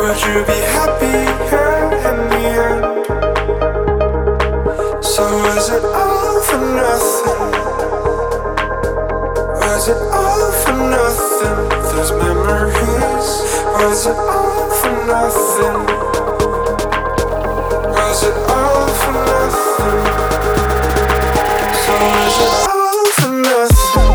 Would you be happy here in the end? So was it all for nothing? Was it all for nothing? Those memories. Was it all for nothing? Was it all for nothing? So was it all for nothing?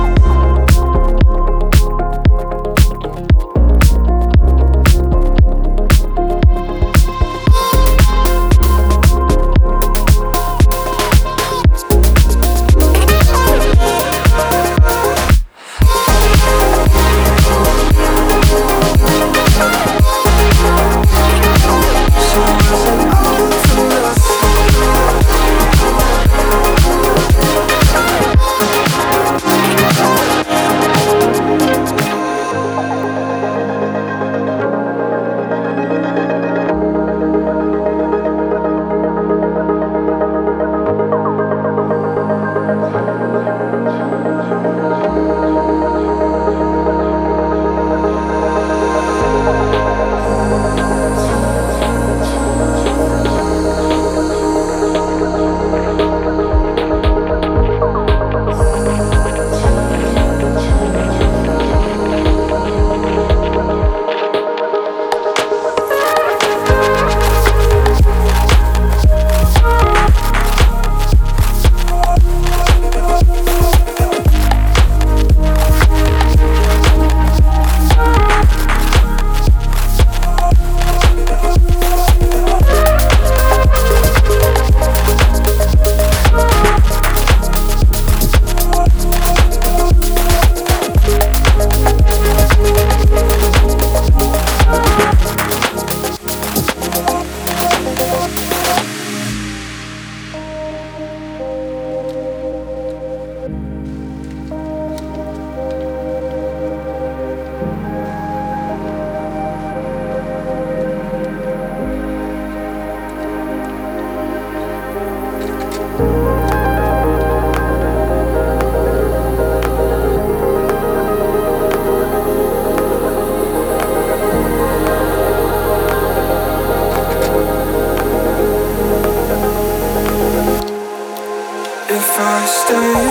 If I stay,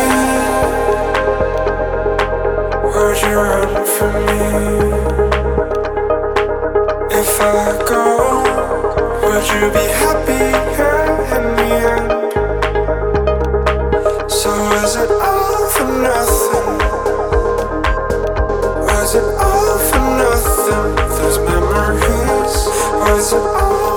would you run from me? If I go, would you be happy here in the end? So was it all for nothing? Was it all for nothing? Those memories, was it all